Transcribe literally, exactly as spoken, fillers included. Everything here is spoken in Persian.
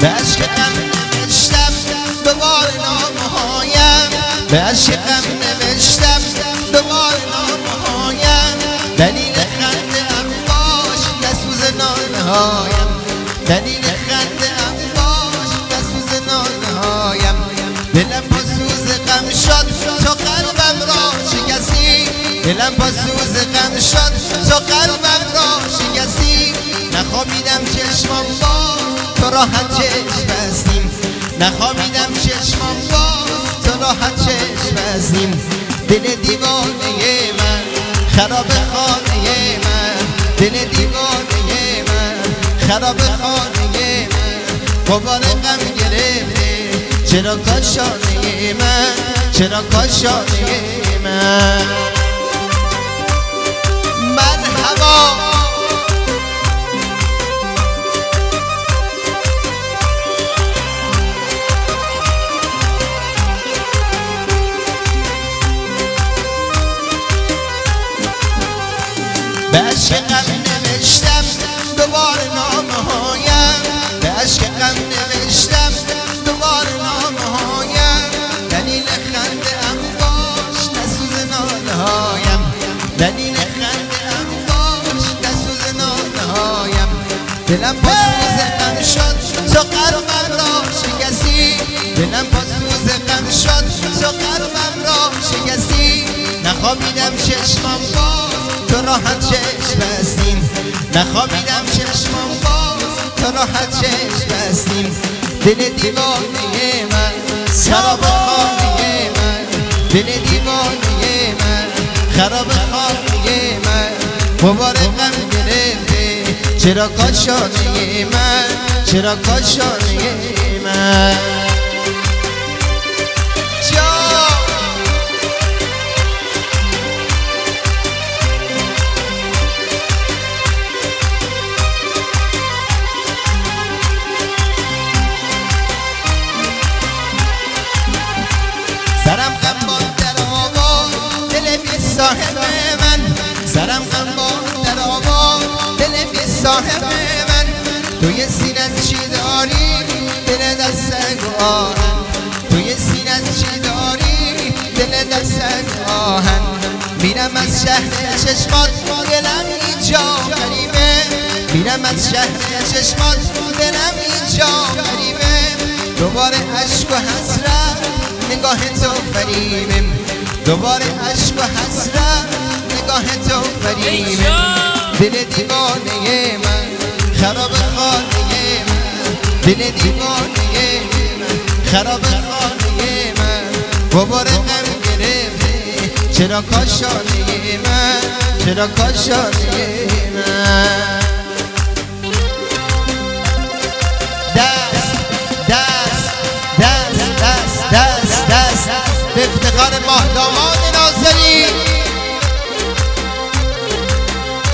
به عشق غم نوشتم دوباره نامه‌هایم، به عشق غم نوشتم دوباره نامه‌هایم. دلیل خنده ام باش نسوز ناله‌هایم، دلیل خنده ام باش نسوز ناله‌هایم. دلم با سوز غم شد تو قلبم را شکستی، دلم با سوز غم شد تو قلبم را شکستی. نخوابیدم چشمم باز تو راحت چشم بستیم، نخوابیدم چشمم باز تو راحت چشم بستیم. دل دیوانه من خراب خانه من، دل دیوانه من خراب خانه من. غبار غم گرفته چرا کاشانه من، چرا کاشانه من. مرحبا به عشق غم نوشتم دوباره نامه‌هایم، به عشق غم نوشتم دوباره نامه‌هایم. دلیل خنده ام باش نسوز ناله‌هایم، دلیل خنده ام باش نسوز ناله‌هایم. دلم با سوز غم شد تو قلبم را شکستی، دلم با سوز غم شد تو قلبم را شکستی. نخوابیدم چشمم باز تو راحت چشم بستیم، نخوابیدم چشمم باز تو راحت چشم بستیم. دل دیوانه من خراب خانه من، دل دیوانه من خراب خانه من. غبار غم گرفته چرا کاشانه من، چرا کاشانه من. سرم غمبان در آوان دل بی صاحب من، سرم غمبان در آوان دل بی صاحب من. توی سینت چی داری دل دست آهن، توی سینت چی داری دل دست آهن. میرم از شهر چشمات دلم اینجا غریبه، میرم از شهر چشمات دلم اینجا غریبه. دوباره عشق و حسرت نگاه تو فریبه، دوباره عشق و حسرت نگاه تو فریبه. دل دیوانه من خراب خانه من، دل دیوانه من خراب خانه من. غبار غم گرفته چرا کاشانه من، چرا کاشانه من.